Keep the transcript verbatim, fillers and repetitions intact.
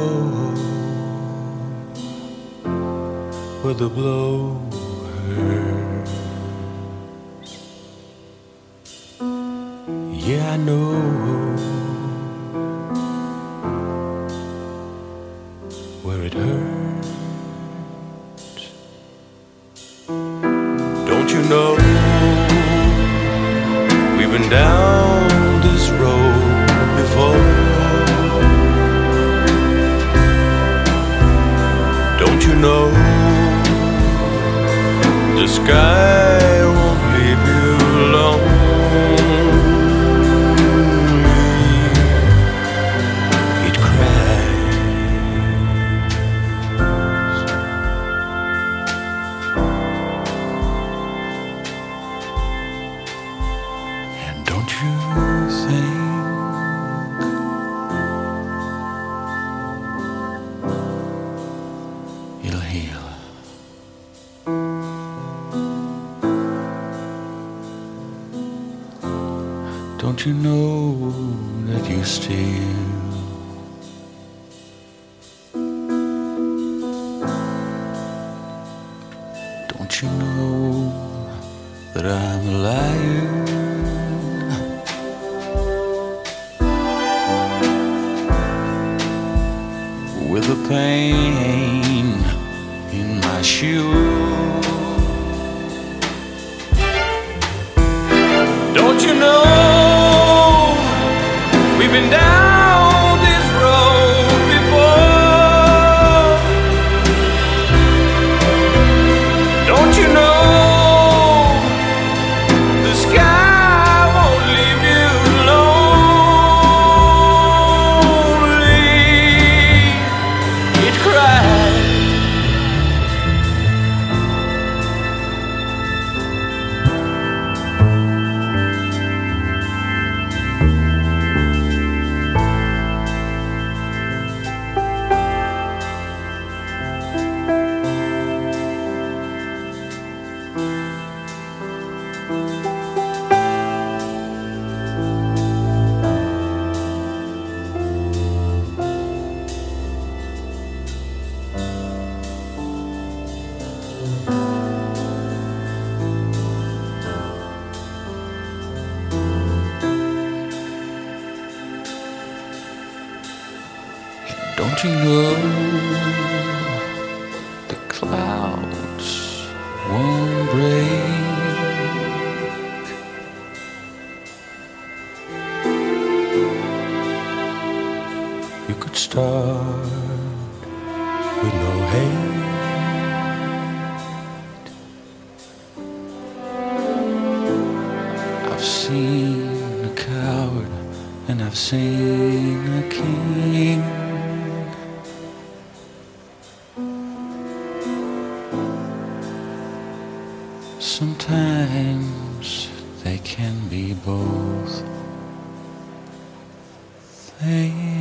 where the blow hurts. Yeah, I know where it hurts. Don't you know we've been down this road before? Don't you know the sky won't leave you alone? It cries. And don't you think it'll heal? Don't you know that you still Don't you know that I'm lying? With the pain in my shoe. Don't you know we've been down this road before? Don't you know the sky won't leave you lonely? It cries. Don't you know the clouds won't break? You could start with no hate. I've seen a coward and I've seen a king. Sometimes they can be both things.